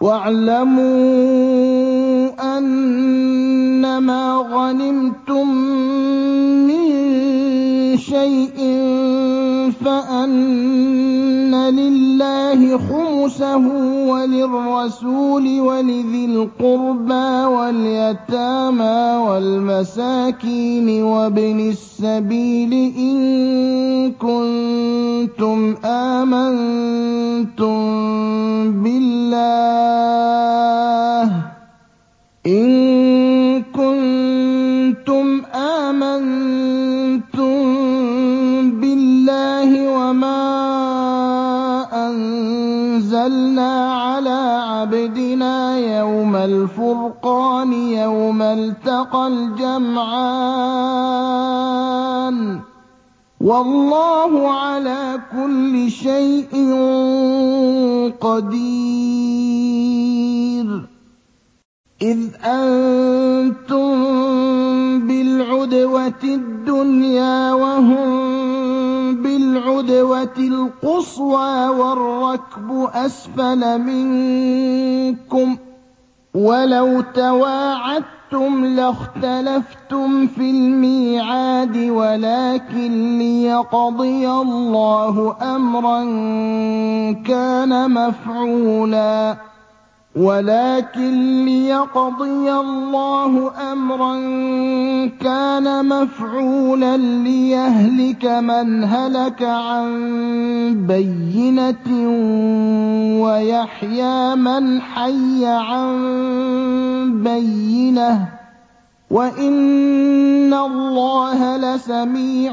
وَاعْلَمُوا أَنَّمَا غَنِمْتُم مِّن شَيْءٍ فَأَنَّ لِلَّهِ خُمُسَهُ وَلِلرَّسُولِ وَلِذِي الْقُرْبَىٰ وَالْيَتَامَىٰ وَالْمَسَاكِينِ وَابْنِ السَّبِيلِ إِن كُنتُمْ آمَنتُم بِاللَّهِ وَمَا أَنزَلْنَا عَلَىٰ عَبْدِنَا يَوْمَ الْفُرْقَانِ يَوْمَ الْتَقَى الْجَمْعَانِ ۗ وَاللَّهُ عَلَىٰ كُلِّ شَيْءٍ قَدِيرٌ إِذْ أَنتُم بِالْعُدْوَةِ الدُّنْيَا وَهُم بِالْعُدْوَةِ الْقُصْوَىٰ وَالرَّكْبُ أَسْفَلَ مِنكُمْ ۚ وَلَوْ تَوَاعَدتُّمْ لَاخْتَلَفْتُمْ فِي الْمِيعَادِ وَلَٰكِن لِّيَقْضِيَ اللَّهُ أَمْرًا كَانَ مَفْعُولًا لِّيَهْلِكَ مَنْ هَلَكَ عَن بَيِّنَةٍ وَيَحْيَىٰ مَنْ حَيَّ عَن بَيِّنَةٍ ۗ وَإِنَّ اللَّهَ لَسَمِيعٌ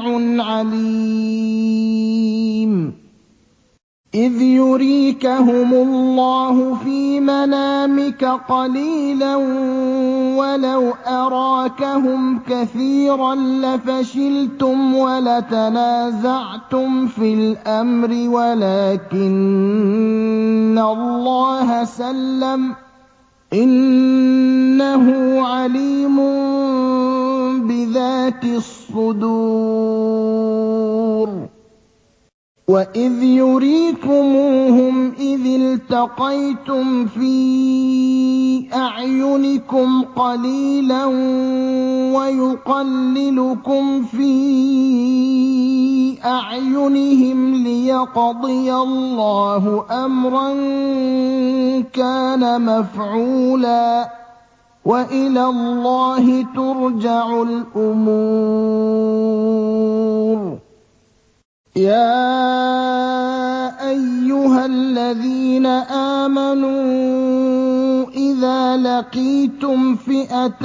عَلِيمٌ إِذْ يُرِيكَهُمُ اللَّهُ فِي مَنَامِكَ قَلِيلًا وَلَوْ أَرَاكَهُمْ كَثِيرًا لَّفَشِلْتُمْ وَلَتَنَازَعْتُمْ فِي الْأَمْرِ وَلَٰكِنَّ اللَّهَ سَلَّمَ ۗ إِنَّهُ عَلِيمٌ بِذَاتِ الصُّدُورِ وَإِذْ يُرِيكُمُوهُمْ إِذِ الْتَقَيْتُمْ فِي أَعْيُنِكُمْ قَلِيلًا وَيُقَلِّلُكُمْ فِي أَعْيُنِهِمْ لِيَقْضِيَ اللَّهُ أَمْرًا كَانَ مَفْعُولًا ۗ وَإِلَى اللَّهِ تُرْجَعُ الْأُمُورُ يَا أَيُّهَا الَّذِينَ آمَنُوا إِذَا لَقِيتُمْ فِئَةً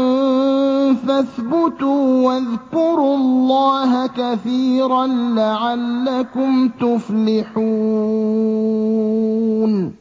فَاثْبُتُوا وَاذْكُرُوا اللَّهَ كَثِيرًا لَّعَلَّكُمْ تُفْلِحُونَ